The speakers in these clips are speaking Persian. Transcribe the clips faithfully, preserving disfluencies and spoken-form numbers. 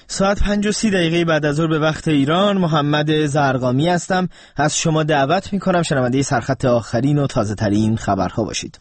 ساعت پنج و سی دقیقه بعد از ظهر به وقت ایران. محمد زرقامی هستم. از شما دعوت میکنم شنونده سرخط آخرین و تازه ترین خبرها باشید.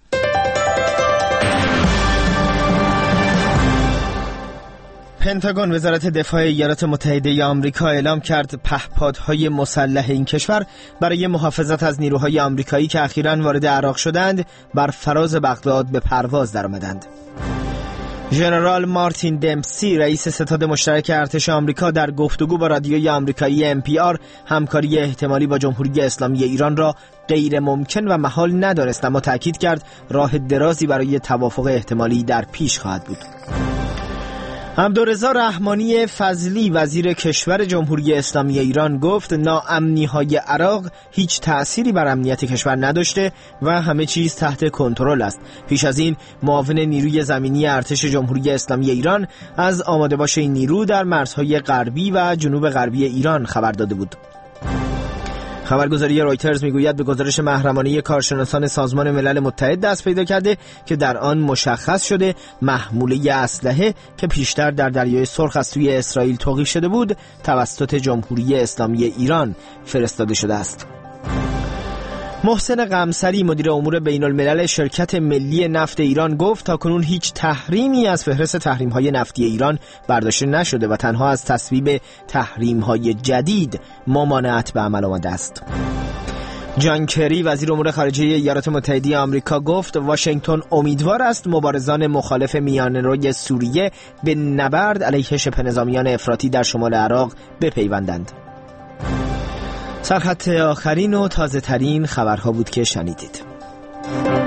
پنتاگون، وزارت دفاع ایالات متحده آمریکا، اعلام کرد پهپادهای مسلح این کشور برای محافظت از نیروهای آمریکایی که اخیراً وارد عراق شدند بر فراز بغداد به پرواز درآمدند. ژنرال مارتین دمپسی، رئیس ستاد مشترک ارتش آمریکا، در گفتگو با رادیوی آمریکایی ام پی آر همکاری احتمالی با جمهوری اسلامی ایران را غیر ممکن و محال ندانست، اما تأکید کرد راه درازی برای توافق احتمالی در پیش خواهد بود. عبدالرضا رحمانی فضلی، وزیر کشور جمهوری اسلامی ایران، گفت ناامنی‌های عراق هیچ تأثیری بر امنیت کشور نداشته و همه چیز تحت کنترل است. پیش از این معاون نیروی زمینی ارتش جمهوری اسلامی ایران از آماده باش این نیرو در مرزهای غربی و جنوب غربی ایران خبر داده بود. خبرگزاری رایترز میگوید به گزارش محرمانه کارشناسان سازمان ملل متحد دست پیدا کرده که در آن مشخص شده محموله اسلحه که پیشتر در دریای سرخ از سوی اسرائیل توقیف شده بود توسط جمهوری اسلامی ایران فرستاده شده است. محسن قمصری، مدیر امور بین الملل شرکت ملی نفت ایران، گفت تاکنون هیچ تحریمی از فهرست تحریم‌های نفتی ایران برداشته نشده و تنها از تصویب تحریم‌های جدید ممانعت به عمل آمده است. جان کری، وزیر امور خارجه ایالات متحده آمریکا، گفت واشنگتن امیدوار است مبارزان مخالف میانه‌روی سوریه به نبرد علیه شبه نظامیان افراطی در شمال عراق بپیوندند. سرخط آخرین و تازه ترین خبرها بود که شنیدید.